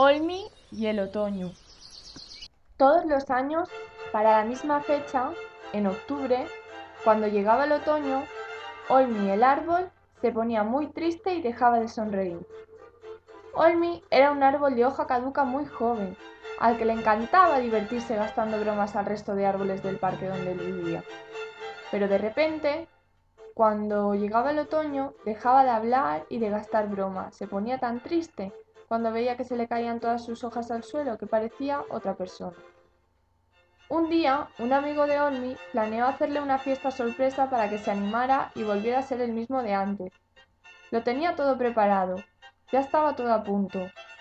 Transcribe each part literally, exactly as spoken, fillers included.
Olmi y el otoño. Todos los años, para la misma fecha, en octubre, cuando llegaba el otoño, Olmi el árbol se ponía muy triste y dejaba de sonreír. Olmi era un árbol de hoja caduca muy joven, al que le encantaba divertirse gastando bromas al resto de árboles del parque donde él vivía. Pero de repente, cuando llegaba el otoño, dejaba de hablar y de gastar bromas. Se ponía tan triste cuando veía que se le caían todas sus hojas al suelo que parecía otra persona. Un día, un amigo de Olmi planeó hacerle una fiesta sorpresa para que se animara y volviera a ser el mismo de antes. Lo tenía todo preparado, ya estaba todo a punto.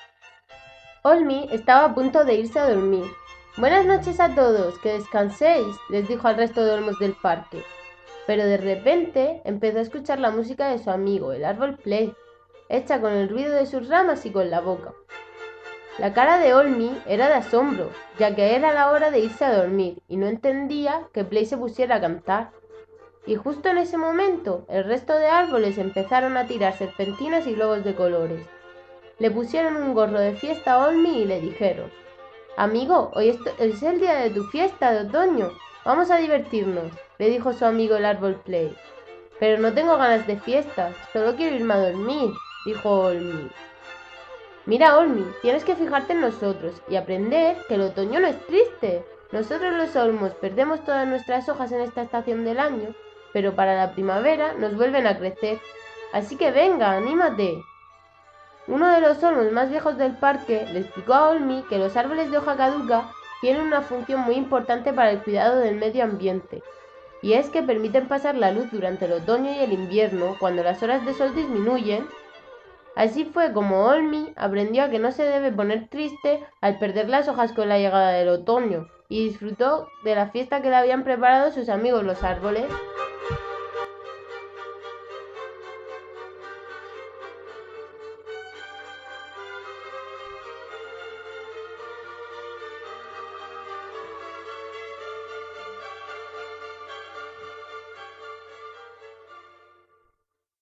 Olmi estaba a punto de irse a dormir. Buenas noches a todos, que descanséis, les dijo al resto de olmos del parque. Pero de repente empezó a escuchar la música de su amigo, el árbol Play, hecha con el ruido de sus ramas y con la boca. La cara de Olmi era de asombro, ya que era la hora de irse a dormir y no entendía que Play se pusiera a cantar. Y justo en ese momento, el resto de árboles empezaron a tirar serpentinas y globos de colores. Le pusieron un gorro de fiesta a Olmi y le dijeron: Amigo, hoy es el día de tu fiesta de otoño. Vamos a divertirnos, le dijo su amigo el árbol Play. Pero no tengo ganas de fiesta, solo quiero irme a dormir, dijo Olmi. Mira, Olmi, tienes que fijarte en nosotros y aprender que el otoño no es triste. Nosotros los olmos perdemos todas nuestras hojas en esta estación del año, pero para la primavera nos vuelven a crecer. Así que venga, anímate. Uno de los olmos más viejos del parque le explicó a Olmi que los árboles de hoja caduca tienen una función muy importante para el cuidado del medio ambiente, y es que permiten pasar la luz durante el otoño y el invierno cuando las horas de sol disminuyen. Así fue como Olmi aprendió a que no se debe poner triste al perder las hojas con la llegada del otoño, y disfrutó de la fiesta que le habían preparado sus amigos los árboles.